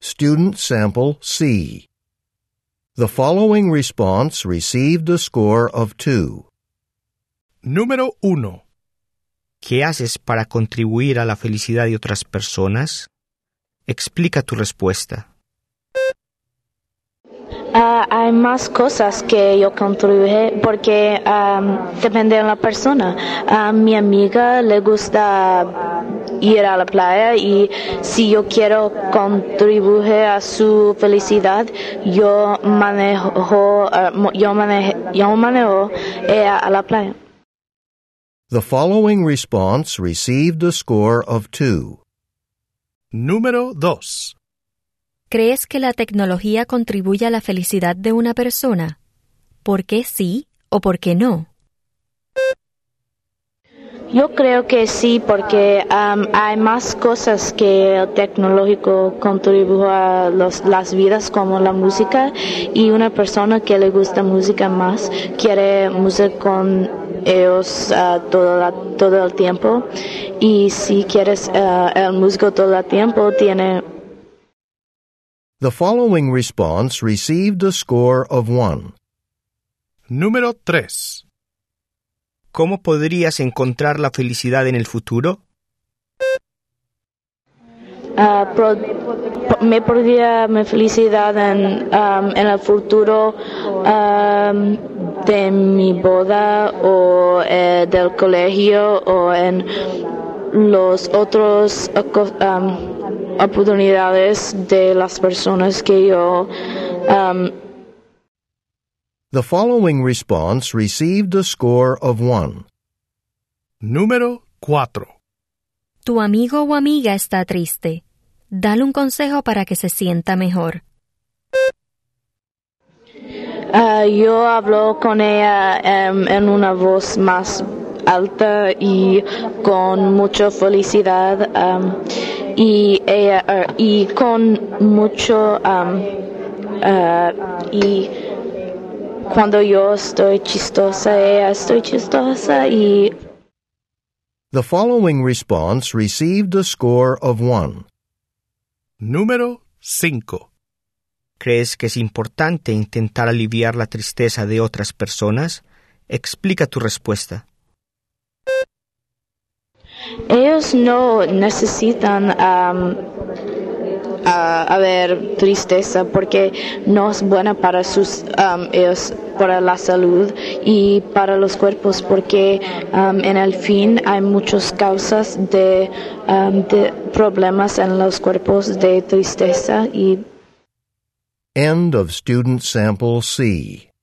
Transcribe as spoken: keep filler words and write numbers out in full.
Student Sample C. The following response received a score of two. Número uno. ¿Qué haces para contribuir a la felicidad de otras personas? Explica tu respuesta. Uh, hay más cosas que yo contribuyo porque um, depende de la persona. A mi amiga le gusta ir a la playa y si yo quiero contribuir a su felicidad, yo manejo, uh, yo manejo, yo manejo ella a la playa. The following response received a score of two. Número dos. ¿Crees que la tecnología contribuye a la felicidad de una persona? ¿Por qué sí o por qué no? Yo creo que sí, porque um, hay más cosas que el tecnológico contribuye a los, las vidas, como la música, y una persona que le gusta música más quiere música con ellos uh, todo, la, todo el tiempo, y si quieres uh, el músico todo el tiempo, tiene... The following response received a score of one. Número tres. ¿Cómo podrías encontrar la felicidad en el futuro? Uh, pro, me podría mi felicidad en, um, en el futuro um, de mi boda o eh, del colegio o en los otros um, oportunidades de las personas que yo um, The following response received a score of one. Número cuatro. Tu amigo o amiga está triste. Dale un consejo para que se sienta mejor. Uh, yo hablo con ella um, en una voz más alta y con mucha felicidad um, y ella uh, y con mucho um, uh, y cuando yo estoy chistosa, ella estoy chistosa y... The following response received a score of one. Número cinco. ¿Crees que es importante intentar aliviar la tristeza de otras personas? Explica tu respuesta. Ellos no necesitan um, uh, haber tristeza porque no es buena para sus um, ellos, para la salud y para los cuerpos, porque um, en el fin hay muchas causas de, um, de problemas en los cuerpos de tristeza y End of Student Sample C.